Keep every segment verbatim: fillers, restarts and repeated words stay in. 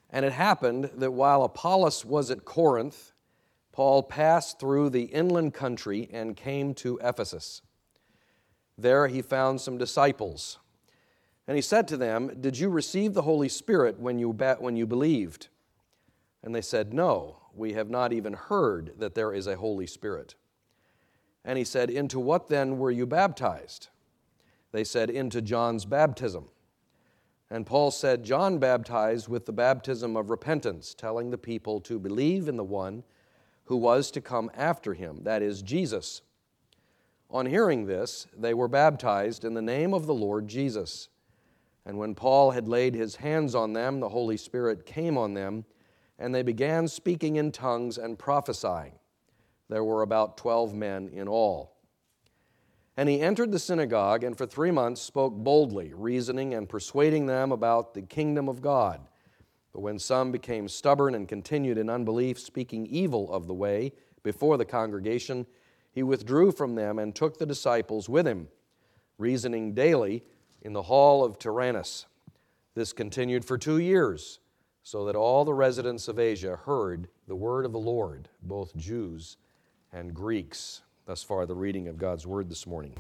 And it happened that while Apollos was at Corinth, Paul passed through the inland country and came to Ephesus. There he found some disciples. And he said to them, "Did you receive the Holy Spirit when you, when you believed?" And they said, "No, we have not even heard that there is a Holy Spirit." And he said, "Into what then were you baptized?" They said, "Into John's baptism." And Paul said, "John baptized with the baptism of repentance, telling the people to believe in the one who was to come after him, that is, Jesus." On hearing this, they were baptized in the name of the Lord Jesus. And when Paul had laid his hands on them, the Holy Spirit came on them, and they began speaking in tongues and prophesying. There were about twelve men in all. And he entered the synagogue, and for three months spoke boldly, reasoning and persuading them about the kingdom of God. But when some became stubborn and continued in unbelief, speaking evil of the way before the congregation, he withdrew from them and took the disciples with him, reasoning daily in the hall of Tyrannus. This continued for two years, so that all the residents of Asia heard the word of the Lord, both Jews and Greeks. Thus far, the reading of God's word this morning.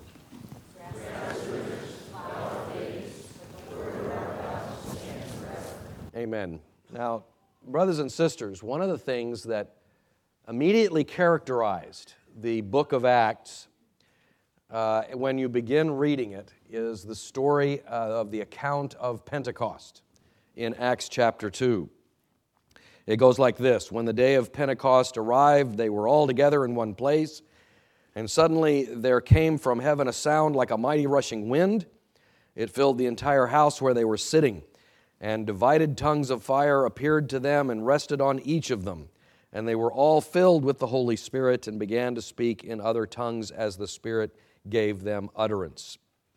Amen. Now, brothers and sisters, one of the things that immediately characterized the book of Acts uh, when you begin reading it is the story uh, of the account of Pentecost in Acts chapter two. It goes like this: "When the day of Pentecost arrived, they were all together in one place, and suddenly there came from heaven a sound like a mighty rushing wind. It filled the entire house where they were sitting, and divided tongues of fire appeared to them and rested on each of them. And they were all filled with the Holy Spirit and began to speak in other tongues as the Spirit gave them utterance."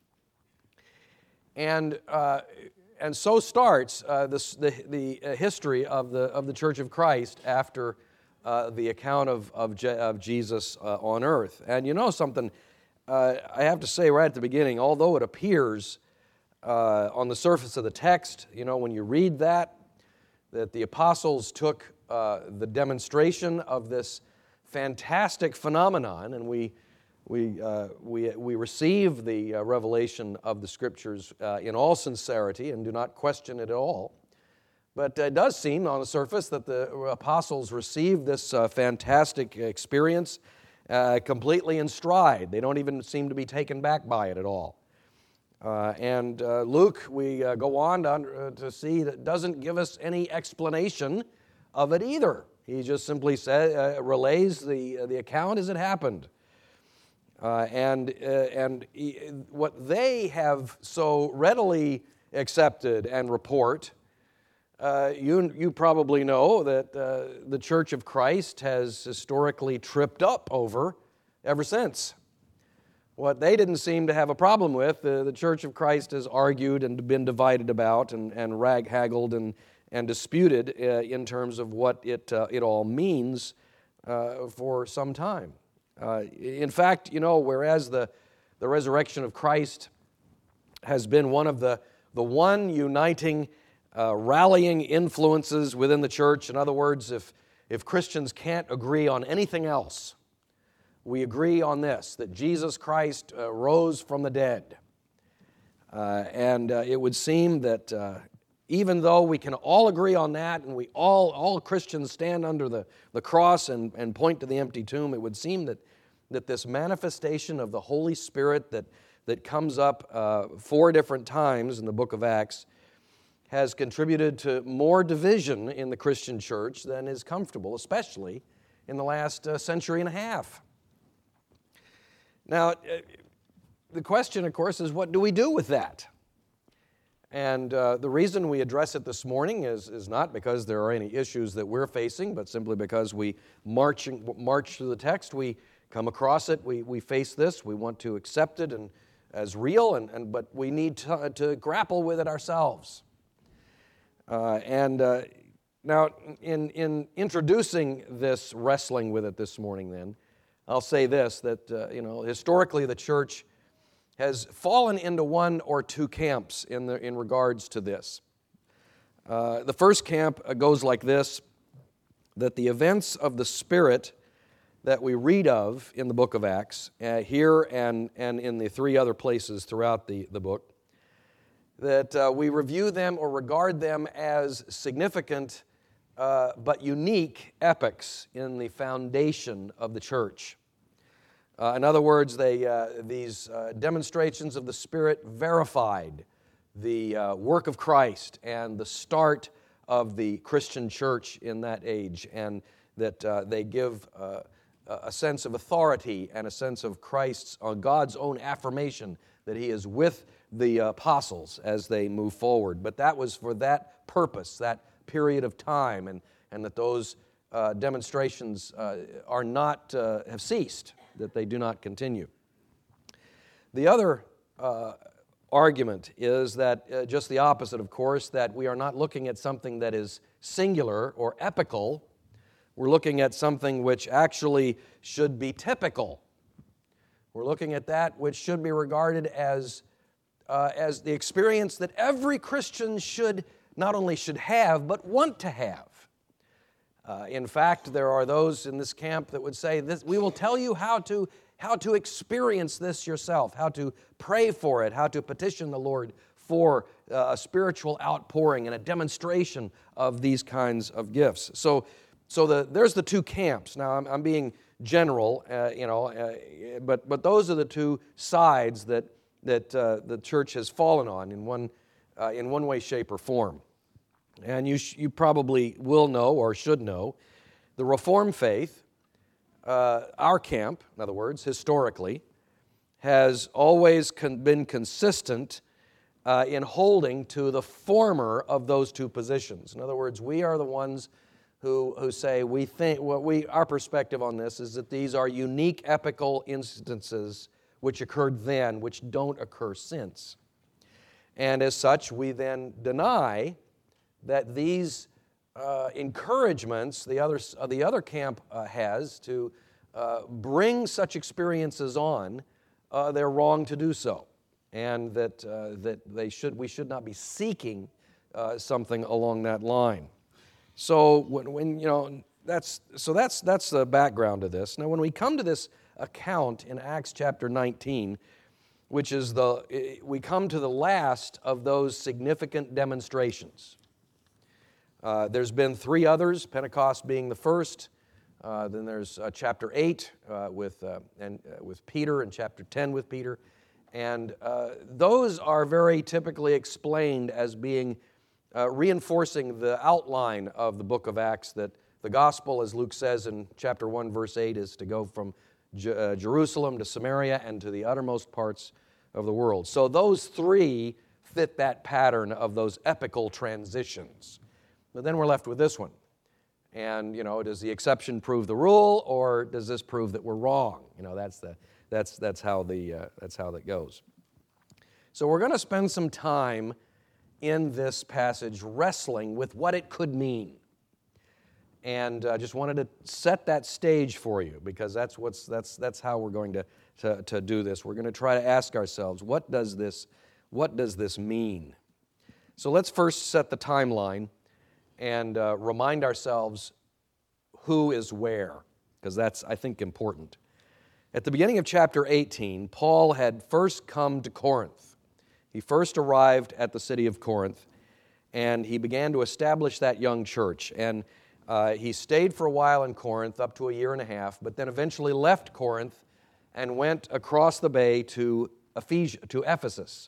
And uh, and so starts uh, this, the the history of the of the Church of Christ after uh, the account of of, Je- of Jesus uh, on earth. And you know something, uh, I have to say right at the beginning, although it appears uh, on the surface of the text, you know, when you read that, that the apostles took uh, the demonstration of this fantastic phenomenon, and we we uh, we we receive the uh, revelation of the Scriptures uh, in all sincerity and do not question it at all. But it does seem on the surface that the apostles received this uh, fantastic experience uh, completely in stride. They don't even seem to be taken back by it at all. Uh, and uh, Luke, we uh, go on to, uh, to see that doesn't give us any explanation of it either. He just simply say, uh, relays the, uh, the account as it happened. Uh, and uh, and he, what they have so readily accepted and report, uh, you, you probably know that uh, the Church of Christ has historically tripped up over ever since. What they didn't seem to have a problem with, uh, the Church of Christ has argued and been divided about and, and rag-haggled and, and disputed uh, in terms of what it, uh, it all means uh, for some time. Uh, in fact, you know, whereas the, the resurrection of Christ has been one of the, the one uniting, uh, rallying influences within the church, in other words, if, if Christians can't agree on anything else, we agree on this, that Jesus Christ uh, rose from the dead. Uh, and uh, it would seem that uh, even though we can all agree on that, and we all, all Christians stand under the, the cross and, and point to the empty tomb, it would seem that, that this manifestation of the Holy Spirit that, that comes up uh, four different times in the book of Acts has contributed to more division in the Christian church than is comfortable, especially in the last uh, century and a half. Now, uh, the question, of course, is what do we do with that? And uh, the reason we address it this morning is, is not because there are any issues that we're facing, but simply because we march, march through the text, we come across it, we, we face this, we want to accept it and, as real, and, and but we need to, to grapple with it ourselves. Uh, and uh, now, in, in introducing this wrestling with it this morning then, I'll say this, that uh, you know, historically the church has fallen into one or two camps in the in regards to this. Uh, the first camp goes like this, that the events of the Spirit that we read of in the book of Acts, uh, here and, and in the three other places throughout the, the book, that uh, we review them or regard them as significant uh, but unique epochs in the foundation of the church. Uh, in other words, they, uh, these uh, demonstrations of the Spirit verified the uh, work of Christ and the start of the Christian church in that age, and that uh, they give uh, a sense of authority and a sense of Christ's, uh, God's own affirmation that He is with the apostles as they move forward. But that was for that purpose, that period of time, and, and that those uh, demonstrations uh, are not, uh, have ceased, that they do not continue. The other uh, argument is that uh, just the opposite, of course, that we are not looking at something that is singular or epical. We're looking at something which actually should be typical. We're looking at that which should be regarded as, uh, as the experience that every Christian should, not only should have, but want to have. Uh, in fact, there are those in this camp that would say, this, we will tell you how to, how to experience this yourself, how to pray for it, how to petition the Lord for uh, a spiritual outpouring and a demonstration of these kinds of gifts. So, so the, there's the two camps. Now, I'm, I'm being general, uh, you know, uh, but but those are the two sides that that uh, the church has fallen on in one uh, in one way, shape, or form. And you sh- you probably will know or should know, the Reformed faith, uh, our camp, in other words, historically, has always con- been consistent uh, in holding to the former of those two positions. In other words, we are the ones who who say we think what we our perspective on this is that these are unique epical instances which occurred then, which don't occur since. And as such, we then deny that these uh, encouragements the other uh, the other camp uh, has to uh, bring such experiences on, uh, they're wrong to do so, and that uh, that they should we should not be seeking uh, something along that line. So when, when you know that's so that's that's the background of this. Now, when we come to this account in Acts chapter nineteen, which is the we come to the last of those significant demonstrations. Uh, there's been three others, Pentecost being the first. Uh, then there's uh, chapter eight uh, with uh, and uh, with Peter, and chapter ten with Peter, and uh, those are very typically explained as being Uh, reinforcing the outline of the book of Acts, that the gospel, as Luke says in chapter one, verse eight, is to go from Je- uh, Jerusalem to Samaria and to the uttermost parts of the world. So those three fit that pattern of those epical transitions. But then we're left with this one. And, you know, does the exception prove the rule, or does this prove that we're wrong? You know, that's the that's that's how the uh, that's how that goes. So we're going to spend some time in this passage wrestling with what it could mean. And I uh, just wanted to set that stage for you, because that's what's that's that's how we're going to, to, to do this. We're going to try to ask ourselves, what does this what does this mean? So let's first set the timeline and uh, remind ourselves who is where, because that's, I think, important. At the beginning of chapter eighteen, Paul had first come to Corinth. He first arrived at the city of Corinth, and he began to establish that young church. And uh, he stayed for a while in Corinth, up to a year and a half, but then eventually left Corinth and went across the bay to Ephes- to Ephesus.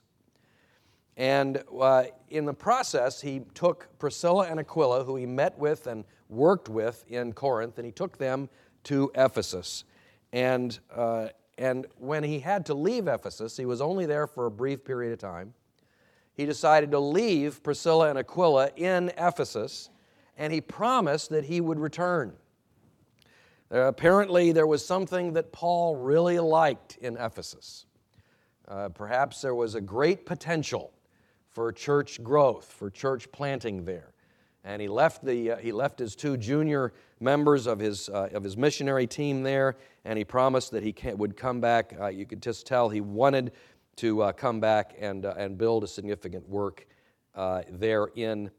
And uh, in the process, he took Priscilla and Aquila, who he met with and worked with in Corinth, and he took them to Ephesus. And uh, And when he had to leave Ephesus, he was only there for a brief period of time, he decided to leave Priscilla and Aquila in Ephesus, and he promised that he would return. Uh, apparently, there was something that Paul really liked in Ephesus. Uh, perhaps there was a great potential for church growth, for church planting there. And he left the uh, he left his two junior members of his uh, of his missionary team there, and he promised that he can, would come back. Uh, you could just tell he wanted to uh, come back and uh, and build a significant work uh, there in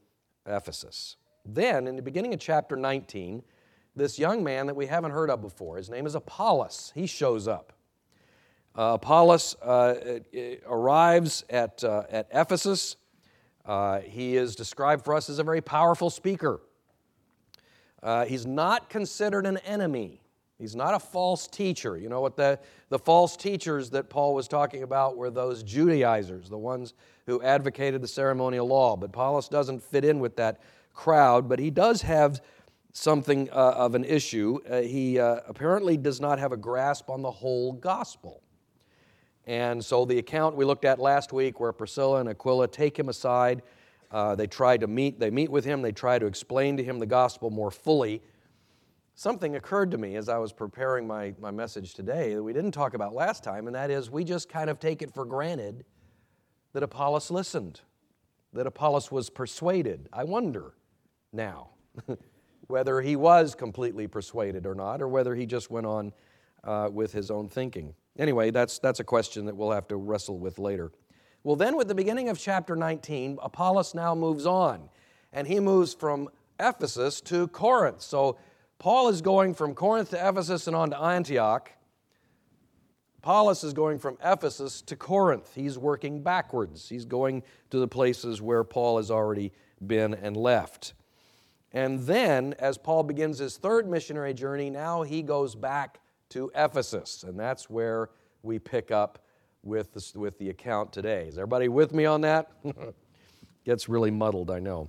Ephesus. Then, in the beginning of chapter nineteen, this young man that we haven't heard of before, his name is Apollos, he shows up. Uh, Apollos uh, arrives at, uh, at Ephesus. Uh, he is described for us as a very powerful speaker. Uh, he's not considered an enemy. He's not a false teacher. You know what the, the false teachers that Paul was talking about were those Judaizers, the ones who advocated the ceremonial law. But Apollos doesn't fit in with that crowd, but he does have something uh, of an issue. Uh, he uh, apparently does not have a grasp on the whole gospel. And so the account we looked at last week where Priscilla and Aquila take him aside, uh, they try to meet, they meet with him, they try to explain to him the gospel more fully. Something occurred to me as I was preparing my, my message today that we didn't talk about last time, and that is we just kind of take it for granted that Apollos listened, that Apollos was persuaded. I wonder now whether he was completely persuaded or not, or whether he just went on uh, with his own thinking. Anyway, that's, that's a question that we'll have to wrestle with later. Well, then with the beginning of chapter nineteen, Apollos now moves on, and he moves from Ephesus to Corinth. So Paul is going from Corinth to Ephesus and on to Antioch. Apollos is going from Ephesus to Corinth. He's working backwards. He's going to the places where Paul has already been and left. And then, as Paul begins his third missionary journey, now he goes back to Ephesus, and that's where we pick up with the, with the account today. Is everybody with me on that? Gets really muddled, I know.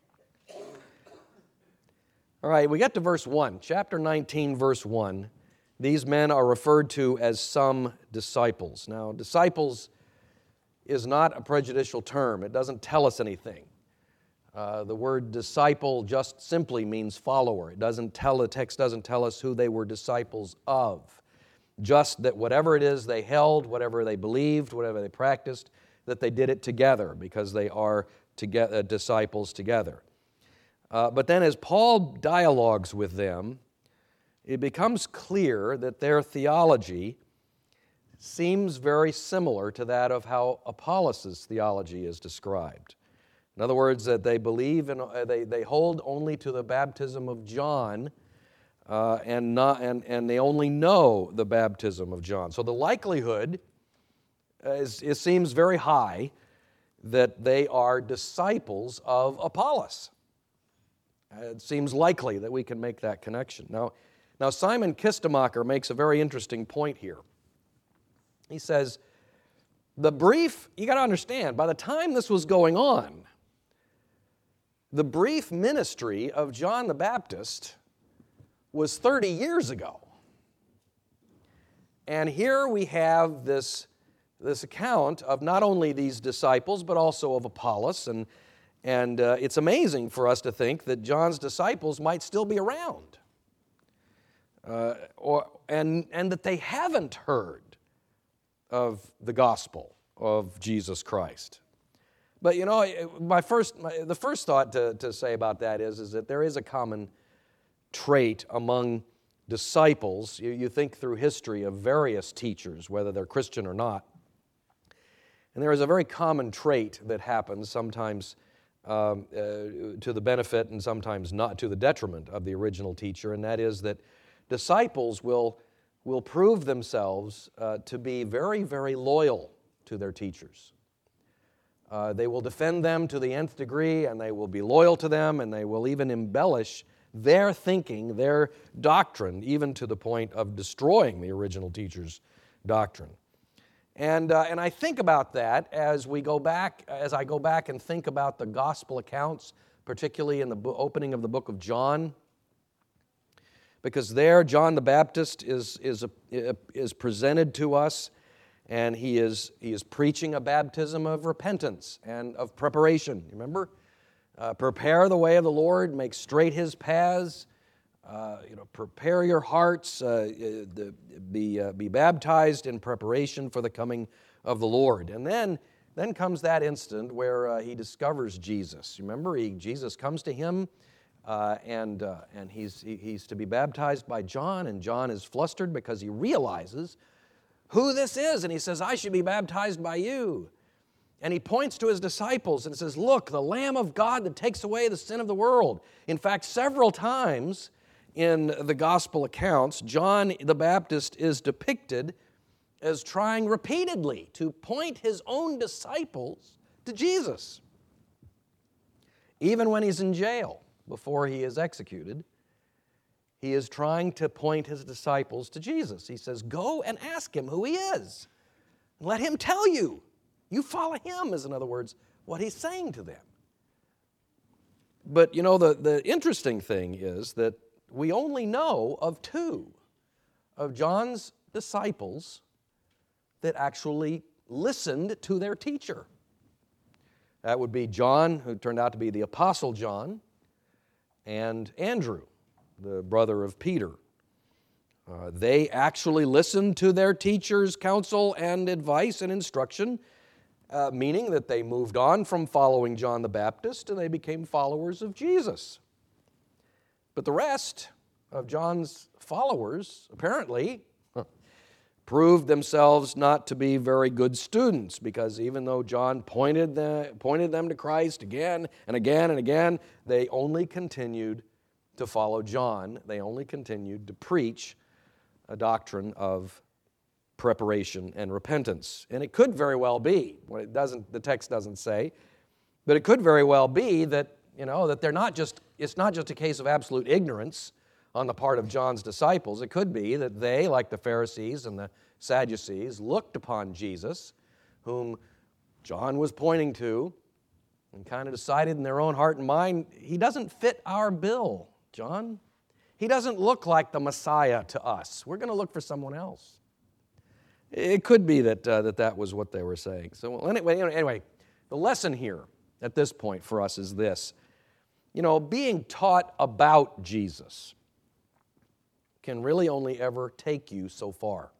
All right, we get to verse one. Chapter nineteen, verse one. These men are referred to as some disciples. Now, disciples is not a prejudicial term. It doesn't tell us anything. Uh, the word disciple just simply means follower. It doesn't tell, the text doesn't tell us who they were disciples of. Just that whatever it is they held, whatever they believed, whatever they practiced, that they did it together because they are together, uh, disciples together. Uh, but then as Paul dialogues with them, it becomes clear that their theology seems very similar to that of how Apollos' theology is described. In other words, that they believe in, uh, they, they hold only to the baptism of John, uh, and not and, and they only know the baptism of John. So the likelihood is, it seems very high that they are disciples of Apollos. It seems likely that we can make that connection. Now, now Simon Kistemacher makes a very interesting point here. He says, the brief, you got to understand, by the time this was going on, the brief ministry of John the Baptist was thirty years ago. And here we have this, this account of not only these disciples, but also of Apollos. And, and uh, it's amazing for us to think that John's disciples might still be around. Uh, or, and, and that they haven't heard of the gospel of Jesus Christ. But you know, my first, my, the first thought to, to say about that is, is that there is a common trait among disciples. You, you think through history of various teachers, whether they're Christian or not, and there is a very common trait that happens sometimes um, uh, to the benefit and sometimes not to the detriment of the original teacher, and that is that disciples will, will prove themselves uh, to be very, very loyal to their teachers. Uh, they will defend them to the nth degree, and they will be loyal to them, and they will even embellish their thinking, their doctrine, even to the point of destroying the original teacher's doctrine. And, uh, and I think about that as we go back, as I go back and think about the gospel accounts, particularly in the bo- opening of the book of John, because there John the Baptist is, is, a, is presented to us, and he is, he is preaching a baptism of repentance and of preparation. Remember? Uh, prepare the way of the Lord, make straight His paths, uh, you know, prepare your hearts, uh, the, be, uh, be baptized in preparation for the coming of the Lord. And then, then comes that instant where uh, he discovers Jesus. Remember, he, Jesus comes to him, uh, and, uh, and he's, he, he's to be baptized by John, and John is flustered because he realizes who this is, and he says, I should be baptized by you. And he points to his disciples and says, look, the Lamb of God that takes away the sin of the world. In fact, several times in the gospel accounts, John the Baptist is depicted as trying repeatedly to point his own disciples to Jesus. Even when he's in jail, before he is executed, he is trying to point his disciples to Jesus. He says, go and ask him who he is. Let him tell you. You follow him, is in other words, what he's saying to them. But, you know, the, the interesting thing is that we only know of two of John's disciples that actually listened to their teacher. That would be John, who turned out to be the Apostle John, and Andrew, the brother of Peter. Uh, they actually listened to their teacher's counsel and advice and instruction, uh, meaning that they moved on from following John the Baptist and they became followers of Jesus. But the rest of John's followers, apparently, proved themselves not to be very good students, because even though John pointed them, pointed them to Christ again and again and again, they only continued to follow John. They only continued to preach a doctrine of preparation and repentance. And it could very well be, well, it doesn't, the text doesn't say, but it could very well be that, you know, that they're not just, it's not just a case of absolute ignorance on the part of John's disciples. It could be that they, like the Pharisees and the Sadducees, looked upon Jesus, whom John was pointing to, and kind of decided in their own heart and mind, he doesn't fit our bill, John. He doesn't look like the Messiah to us. We're going to look for someone else. It could be that uh, that, that was what they were saying. So well, anyway, anyway, the lesson here at this point for us is this. You know, being taught about Jesus can really only ever take you so far.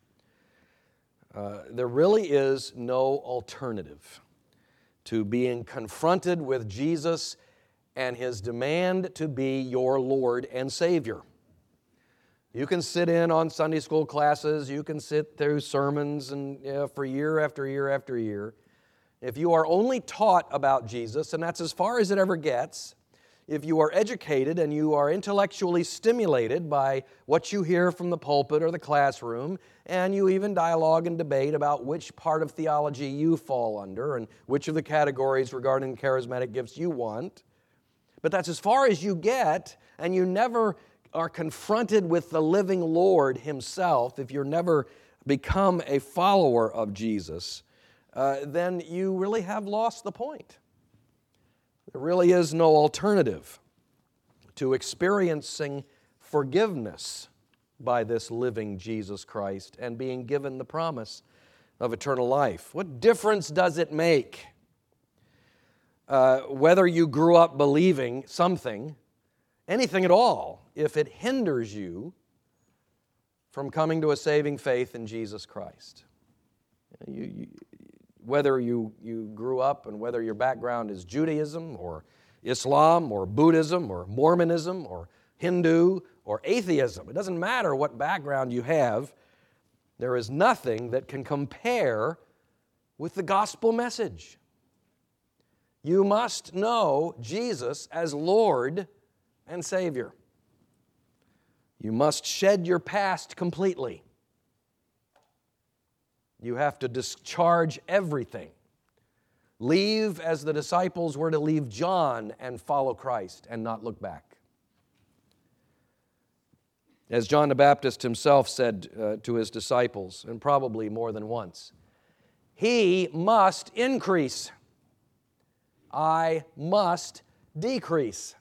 Uh, there really is no alternative to being confronted with Jesus and his demand to be your Lord and Savior. You can sit in on Sunday school classes, you can sit through sermons and you know, for year after year after year. If you are only taught about Jesus, and that's as far as it ever gets, if you are educated and you are intellectually stimulated by what you hear from the pulpit or the classroom, and you even dialogue and debate about which part of theology you fall under and which of the categories regarding charismatic gifts you want, but that's as far as you get, and you never are confronted with the living Lord himself, if you're never become a follower of Jesus, uh, then you really have lost the point. There really is no alternative to experiencing forgiveness by this living Jesus Christ and being given the promise of eternal life. What difference does it make uh, whether you grew up believing something, anything at all, if it hinders you from coming to a saving faith in Jesus Christ? You, you, whether you, you grew up and whether your background is Judaism or Islam or Buddhism or Mormonism or Hindu or atheism, it doesn't matter what background you have, there is nothing that can compare with the gospel message. You must know Jesus as Lord and Savior. You must shed your past completely. You have to discharge everything. Leave as the disciples were to leave John and follow Christ and not look back. As John the Baptist himself said uh, to his disciples, and probably more than once, he must increase. I must decrease.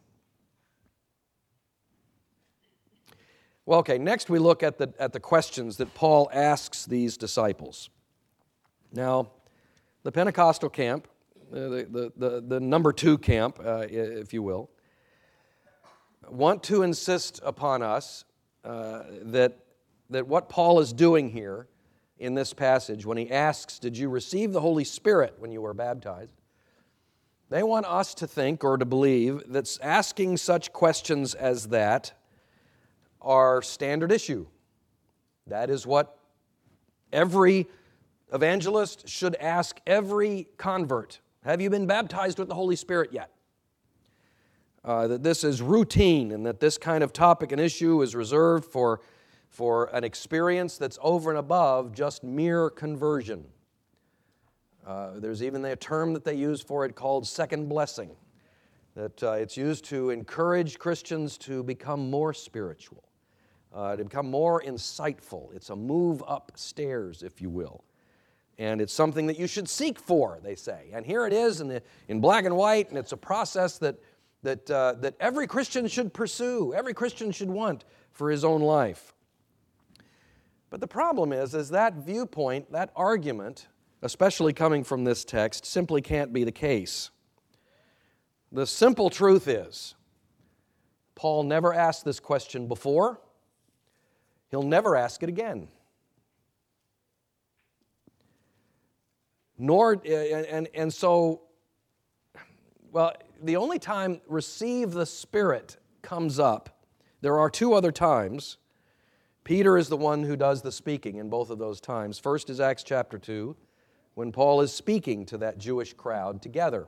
Well, okay, next we look at the, at the questions that Paul asks these disciples. Now, the Pentecostal camp, the, the, the, the number two camp, uh, if you will, want to insist upon us uh, that, that what Paul is doing here in this passage, when he asks, did you receive the Holy Spirit when you were baptized? They want us to think or to believe that asking such questions as that are standard issue. That is what every evangelist should ask every convert, have you been baptized with the Holy Spirit yet? Uh, that this is routine and that this kind of topic and issue is reserved for, for an experience that's over and above just mere conversion. Uh, there's even a term that they use for it called second blessing, that uh, it's used to encourage Christians to become more spiritual, uh, to become more insightful. It's a move upstairs, if you will. And it's something that you should seek for, they say. And here it is in, the, in black and white, and it's a process that, that, uh, that every Christian should pursue, every Christian should want for his own life. But the problem is, is that viewpoint, that argument, especially coming from this text, simply can't be the case. The simple truth is, Paul never asked this question before. He'll never ask it again. Nor, and, and, and so, well, the only time receive the Spirit comes up, there are two other times. Peter is the one who does the speaking in both of those times. First is Acts chapter two, when Paul is speaking to that Jewish crowd together.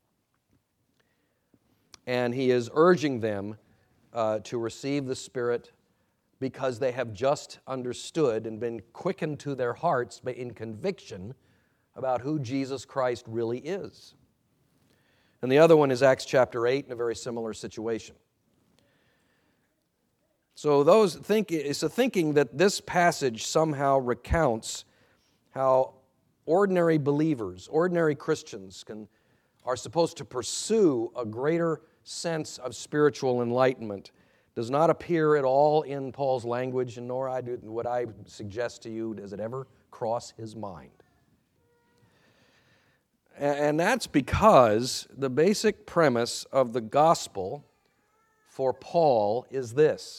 And he is urging them uh, to receive the Spirit because they have just understood and been quickened to their hearts in conviction about who Jesus Christ really is. And the other one is Acts chapter eight in a very similar situation. So those think it's a thinking that this passage somehow recounts how ordinary believers, ordinary Christians can are supposed to pursue a greater sense of spiritual enlightenment does not appear at all in Paul's language, and nor I do, what I suggest to you, does it ever cross his mind. And that's because the basic premise of the gospel for Paul is this: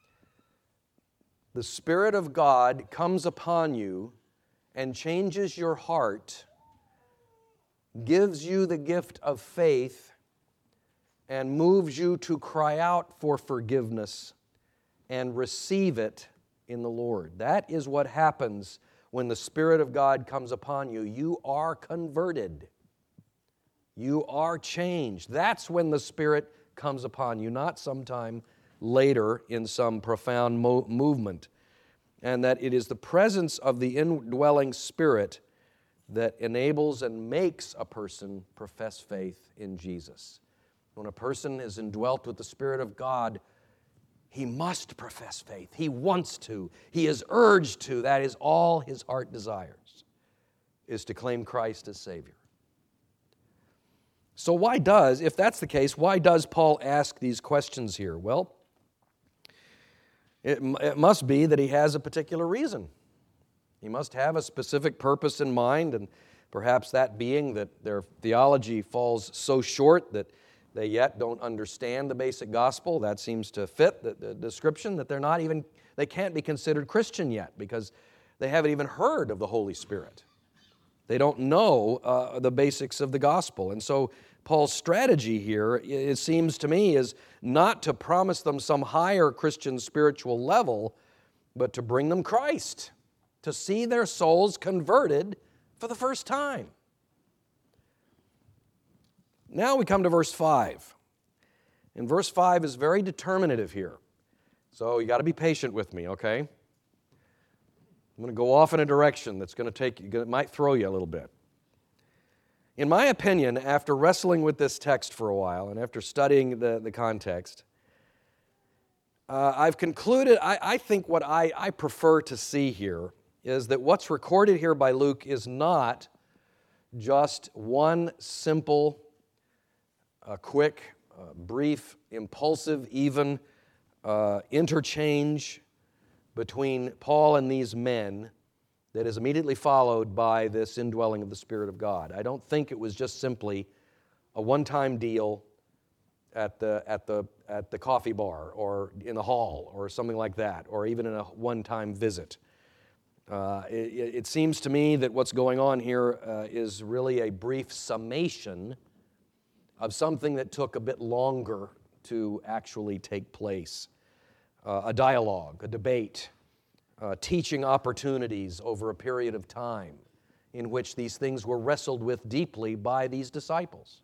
the Spirit of God comes upon you and changes your heart, gives you the gift of faith, and moves you to cry out for forgiveness and receive it in the Lord. That is what happens when the Spirit of God comes upon you. You are converted. You are changed. That's when the Spirit comes upon you, not sometime later in some profound mo- movement. And that it is the presence of the indwelling Spirit that enables and makes a person profess faith in Jesus. When a person is indwelt with the Spirit of God, he must profess faith. He wants to. He is urged to. That is all his heart desires, is to claim Christ as Savior. So why does, if that's the case, why does Paul ask these questions here? Well, it, it must be that he has a particular reason. He must have a specific purpose in mind, and perhaps that being that their theology falls so short that they yet don't understand the basic gospel. That seems to fit the, the description, that they're not even, they can't be considered Christian yet because they haven't even heard of the Holy Spirit. They don't know uh, the basics of the gospel. And so Paul's strategy here, it seems to me, is not to promise them some higher Christian spiritual level, but to bring them Christ, to see their souls converted for the first time. Now we come to verse five. And verse five is very determinative here. So you got to be patient with me, okay? I'm going to go off in a direction that's going to take you, it might throw you a little bit. In my opinion, after wrestling with this text for a while and after studying the, the context, uh, I've concluded, I, I think what I, I prefer to see here is that what's recorded here by Luke is not just one simple, uh, quick, uh, brief, impulsive, even uh, interchange between Paul and these men that is immediately followed by this indwelling of the Spirit of God. I don't think it was just simply a one-time deal at the, at the, at the coffee bar or in the hall or something like that, or even in a one-time visit. Uh, it, it seems to me that what's going on here uh, is really a brief summation of something that took a bit longer to actually take place. Uh, a dialogue, a debate, uh, teaching opportunities over a period of time. in which these things were wrestled with deeply by these disciples.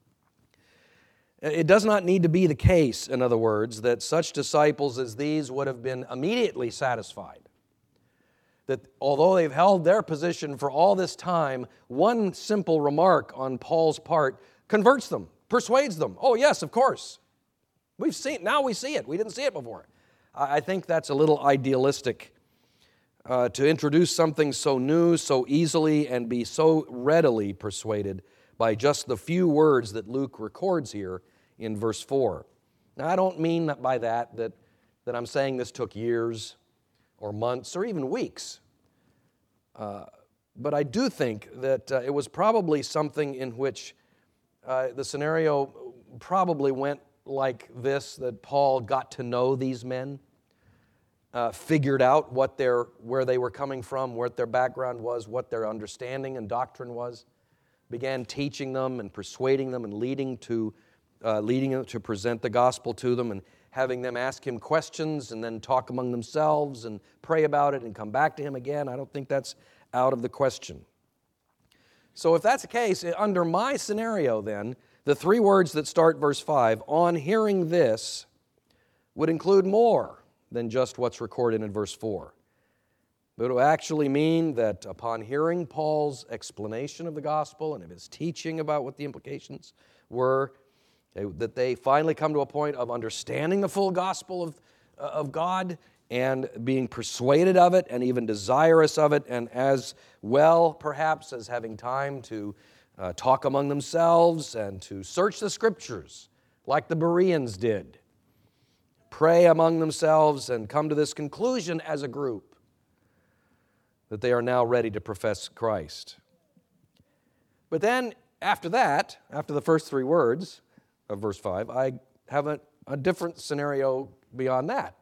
It does not need to be the case, in other words, that such disciples as these would have been immediately satisfied. That although they've held their position for all this time, one simple remark on Paul's part converts them, persuades them. Oh, yes, of course. We've seen, now we see it. We didn't see it before. I think that's a little idealistic uh, to introduce something so new, so easily, and be so readily persuaded by just the few words that Luke records here in verse four. Now, I don't mean that by that, that that I'm saying this took years or months or even weeks. Uh, but I do think that uh, it was probably something in which uh, the scenario probably went like this, that Paul got to know these men, uh, figured out what their, where they were coming from, what their background was, what their understanding and doctrine was, began teaching them and persuading them and leading to uh, leading them to present the gospel to them, and having them ask him questions and then talk among themselves and pray about it and come back to him again. I don't think that's out of the question. So if that's the case, under my scenario then, the three words that start verse five, on hearing this, would include more than just what's recorded in verse four. But it would actually mean that upon hearing Paul's explanation of the gospel and of his teaching about what the implications were, they, that they finally come to a point of understanding the full gospel of, uh, of God and being persuaded of it and even desirous of it, and as well perhaps as having time to uh, talk among themselves and to search the Scriptures like the Bereans did, pray among themselves and come to this conclusion as a group that they are now ready to profess Christ. But then after that, after the first three words of verse five, I have a, a different scenario beyond that.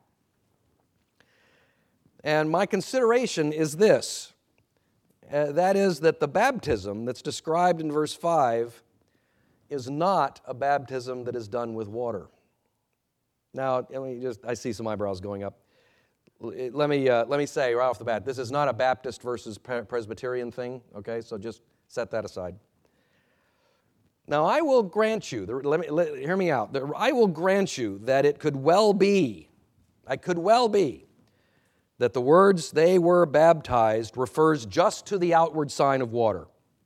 And my consideration is this, uh, that is that the baptism that's described in verse five is not a baptism that is done with water. Now, let me just, I see some eyebrows going up. Let me, uh, let me say right off the bat, this is not a Baptist versus Presbyterian thing, okay? So just set that aside. Now, I will grant you, let me, let, hear me out, I will grant you that it could well be, I could well be, that the words they were baptized refers just to the outward sign of water.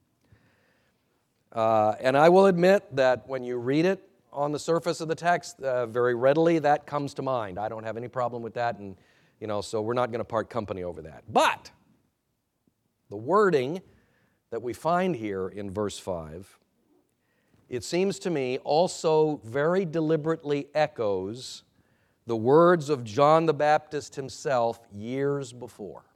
Uh, and I will admit that when you read it on the surface of the text, uh, very readily that comes to mind. I don't have any problem with that, and you know, so we're not going to part company over that. But the wording that we find here in verse five, it seems to me also very deliberately echoes the words of John the Baptist himself years before.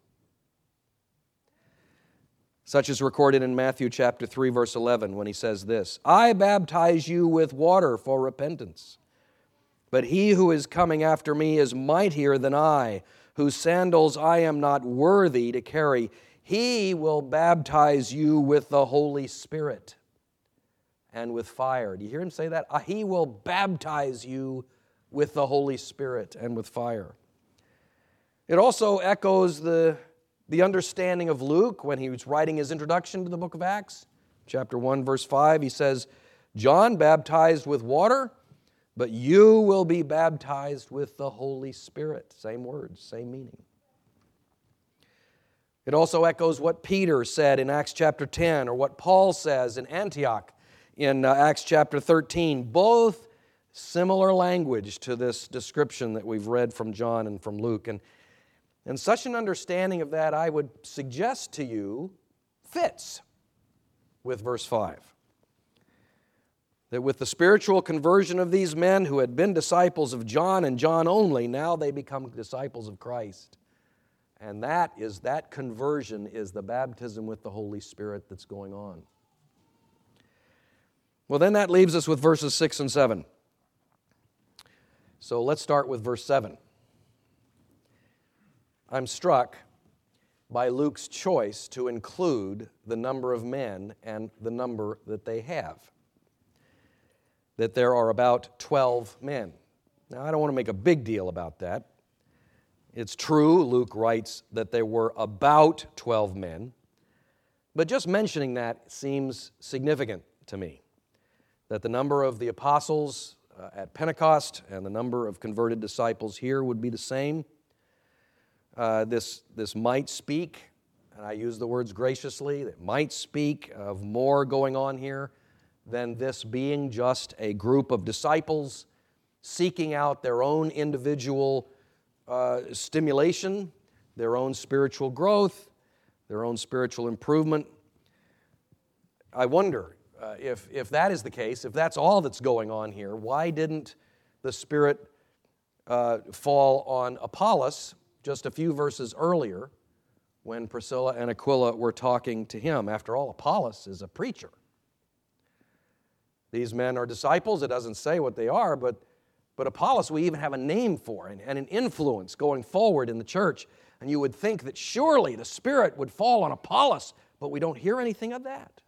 Such is recorded in Matthew chapter three, verse eleven, when he says this, I baptize you with water for repentance, but he who is coming after me is mightier than I, whose sandals I am not worthy to carry. He will baptize you with the Holy Spirit and with fire. Do you hear him say that? He will baptize you with the Holy Spirit and with fire. It also echoes the, the understanding of Luke when he was writing his introduction to the book of Acts. Chapter one, verse five, he says, John baptized with water, but you will be baptized with the Holy Spirit. Same words, same meaning. It also echoes what Peter said in Acts chapter ten, or what Paul says in Antioch in uh, Acts chapter thirteen. Both similar language to this description that we've read from John and from Luke. And, and such an understanding of that, I would suggest to you, fits with verse five. That with the spiritual conversion of these men who had been disciples of John and John only, now they become disciples of Christ. And that is, that conversion is the baptism with the Holy Spirit that's going on. Well, then that leaves us with verses six and seven. So let's start with verse seven. I'm struck by Luke's choice to include the number of men and the number that they have. That there are about twelve men. Now, I don't want to make a big deal about that. It's true, Luke writes that there were about twelve men, But just mentioning that seems significant to me, that the number of the apostles uh, at Pentecost and the number of converted disciples here would be the same. Uh, this, this might speak, and I use the words graciously, that might speak of more going on here than this being just a group of disciples seeking out their own individual uh, stimulation, their own spiritual growth, their own spiritual improvement. I wonder uh, if, if that is the case, if that's all that's going on here, why didn't the Spirit uh, fall on Apollos just a few verses earlier when Priscilla and Aquila were talking to him? After all, Apollos is a preacher. These men are disciples. It doesn't say what they are, but, but Apollos we even have a name for and, and an influence going forward in the church. And you would think that surely the Spirit would fall on Apollos, but we don't hear anything of that.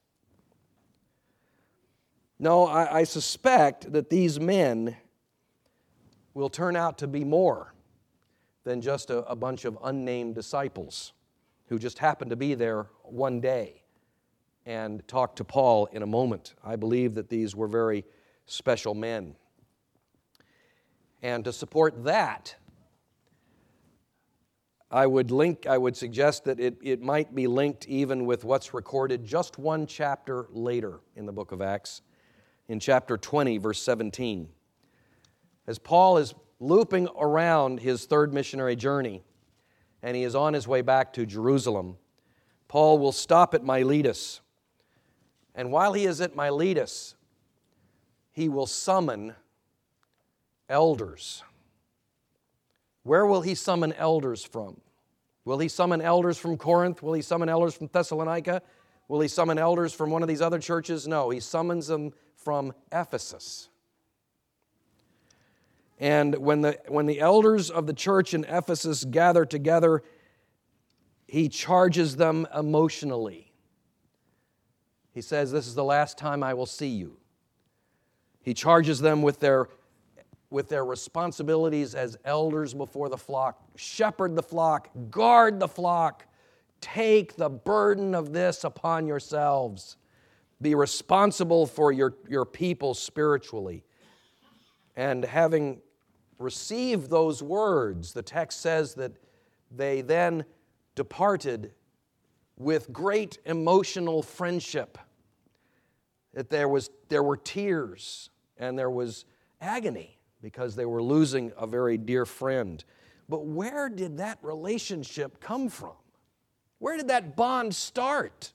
No, I, I suspect that these men will turn out to be more than just a, a bunch of unnamed disciples who just happened to be there one day and talked to Paul in a moment. I believe that these were very special men. And to support that, I would link, I would suggest that it, it might be linked even with what's recorded just one chapter later in the book of Acts, in chapter twenty, verse seventeen. As Paul is looping around his third missionary journey, and he is on his way back to Jerusalem, Paul will stop at Miletus. And while he is at Miletus, he will summon elders. Where will he summon elders from? Will he summon elders from Corinth? Will he summon elders from Thessalonica? Will he summon elders from one of these other churches? No, he summons them from Ephesus. And when the, when the elders of the church in Ephesus gather together, he charges them emotionally. He says, "This is the last time I will see you." He charges them with their, with their responsibilities as elders before the flock. Shepherd the flock, guard the flock, take the burden of this upon yourselves. Be responsible for your, your people spiritually. And having received those words, the text says that they then departed with great emotional friendship. That there was there were tears and there was agony because they were losing a very dear friend. But where did that relationship come from? Where did that bond start?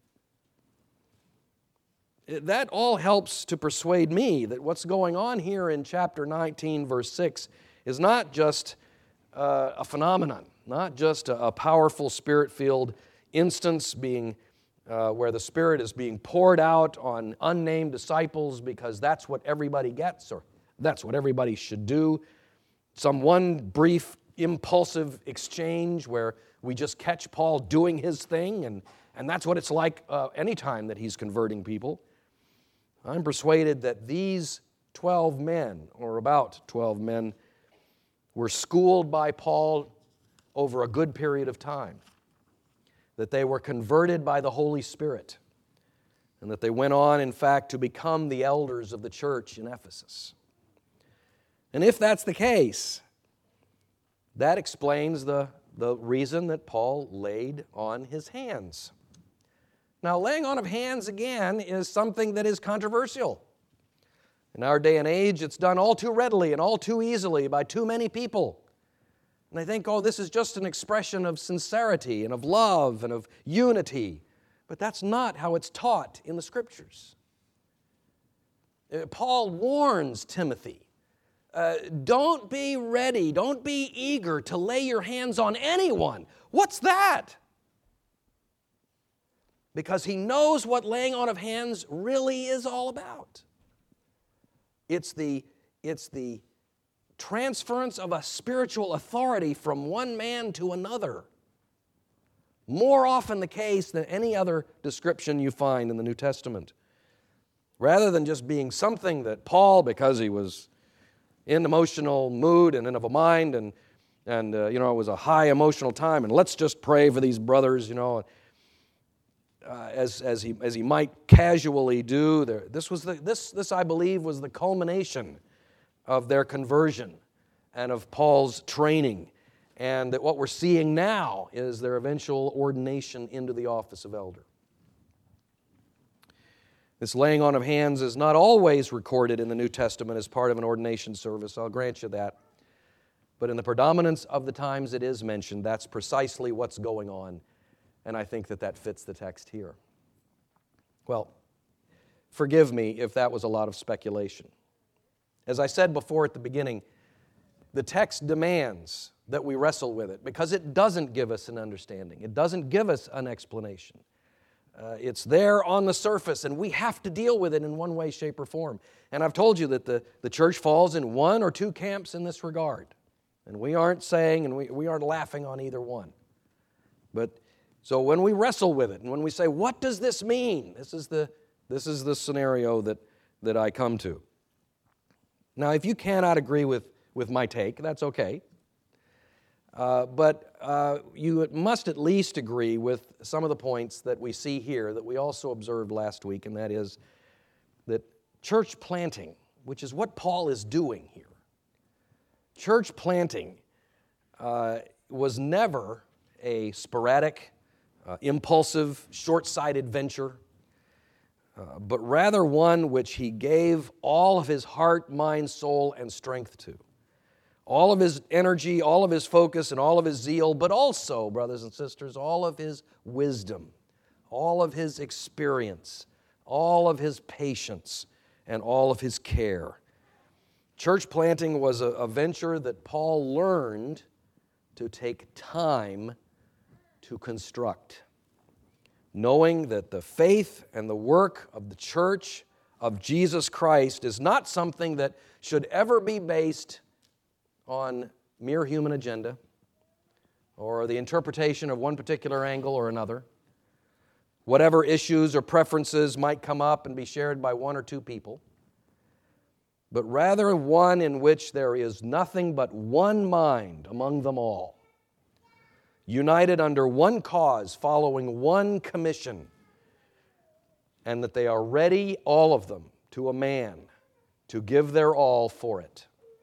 That all helps to persuade me that what's going on here in chapter nineteen, verse six, is not just uh, a phenomenon, not just a, a powerful Spirit-filled instance being uh, where the Spirit is being poured out on unnamed disciples because that's what everybody gets or that's what everybody should do. Some one brief impulsive exchange where we just catch Paul doing his thing, and, and that's what it's like uh, any time that he's converting people. I'm persuaded that these twelve men, or about twelve men, were schooled by Paul over a good period of time, that they were converted by the Holy Spirit, and that they went on, in fact, to become the elders of the church in Ephesus. And if that's the case, that explains the, the reason that Paul laid on his hands. Now, laying on of hands, again, is something that is controversial. In our day and age, it's done all too readily and all too easily by too many people. And they think, oh, this is just an expression of sincerity and of love and of unity. But that's not how it's taught in the Scriptures. Paul warns Timothy, uh, don't be ready, don't be eager to lay your hands on anyone. What's that? Because he knows what laying on of hands really is all about. It's the, it's the transference of a spiritual authority from one man to another. More often the case than any other description you find in the New Testament. Rather than just being something that Paul, because he was in emotional mood and in of a mind, and, and uh, you know, it was a high emotional time, and let's just pray for these brothers, you know. uh, as, as, he, as he might casually do. There, this, was the, this, this, I believe, was the culmination of their conversion and of Paul's training. And that what we're seeing now is their eventual ordination into the office of elder. This laying on of hands is not always recorded in the New Testament as part of an ordination service, I'll grant you that. But in the predominance of the times it is mentioned, that's precisely what's going on. And I think that that fits the text here. Well, forgive me if that was a lot of speculation. As I said before at the beginning, the text demands that we wrestle with it because it doesn't give us an understanding. It doesn't give us an explanation. Uh, it's there on the surface, and we have to deal with it in one way, shape, or form. And I've told you that the, the church falls in one or two camps in this regard. And we aren't saying, and we, we aren't laughing on either one. But so when we wrestle with it, and when we say, what does this mean? This is the, this is the scenario that, that I come to. Now, if you cannot agree with, with my take, that's okay. Uh, but uh, you must at least agree with some of the points that we see here that we also observed last week, and that is that church planting, which is what Paul is doing here, church planting uh, was never a sporadic, uh, impulsive, short-sighted venture, uh, but rather one which he gave all of his heart, mind, soul, and strength to. All of his energy, all of his focus, and all of his zeal, but also, brothers and sisters, all of his wisdom, all of his experience, all of his patience, and all of his care. Church planting was a, a venture that Paul learned to take time to construct, knowing that the faith and the work of the church of Jesus Christ is not something that should ever be based on mere human agenda or the interpretation of one particular angle or another, whatever issues or preferences might come up and be shared by one or two people, but rather one in which there is nothing but one mind among them all, united under one cause, following one commission, and that they are ready, all of them, to a man, to give their all for it.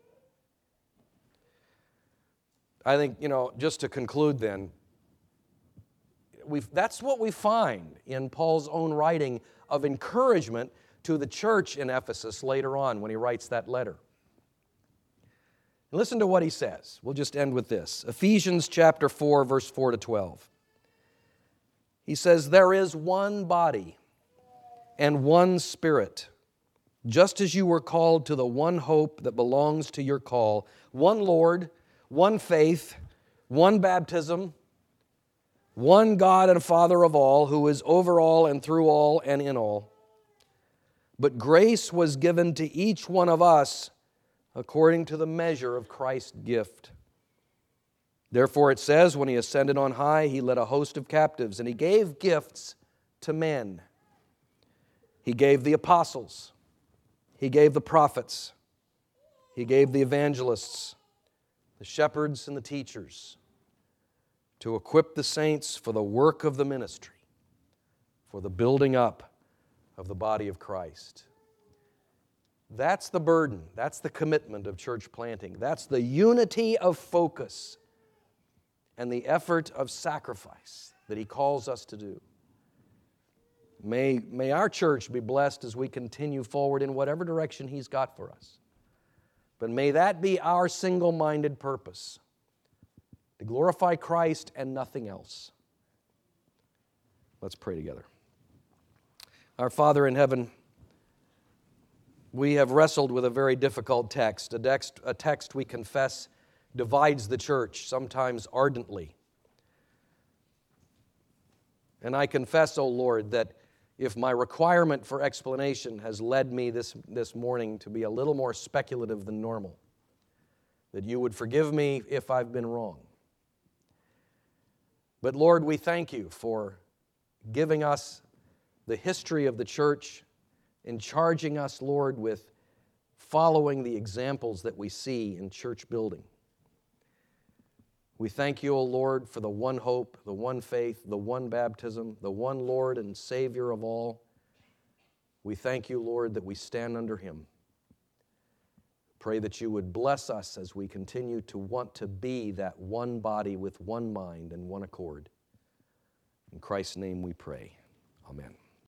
I think, you know, just to conclude then, we've, that's what we find in Paul's own writing of encouragement to the church in Ephesus later on when he writes that letter. Listen to what he says. We'll just end with this. Ephesians chapter four, verse four to twelve. He says, "There is one body and one Spirit, just as you were called to the one hope that belongs to your call, one Lord, one faith, one baptism, one God and Father of all, who is over all and through all and in all. But grace was given to each one of us according to the measure of Christ's gift. Therefore it says, when he ascended on high, he led a host of captives, and he gave gifts to men. He gave the apostles, he gave the prophets, he gave the evangelists, the shepherds and the teachers, to equip the saints for the work of the ministry, for the building up of the body of Christ." That's the burden. That's the commitment of church planting. That's the unity of focus and the effort of sacrifice that he calls us to do. May, may our church be blessed as we continue forward in whatever direction he's got for us. But may that be our single-minded purpose, to glorify Christ and nothing else. Let's pray together. Our Father in heaven, we have wrestled with a very difficult text, a text, a text we confess divides the church, sometimes ardently. And I confess, O Lord, that if my requirement for explanation has led me this, this morning to be a little more speculative than normal, that you would forgive me if I've been wrong. But Lord, we thank you for giving us the history of the church and charging us, Lord, with following the examples that we see in church building. We thank you, O Lord, for the one hope, the one faith, the one baptism, the one Lord and Savior of all. We thank you, Lord, that we stand under him. Pray that you would bless us as we continue to want to be that one body with one mind and one accord. In Christ's name we pray. Amen.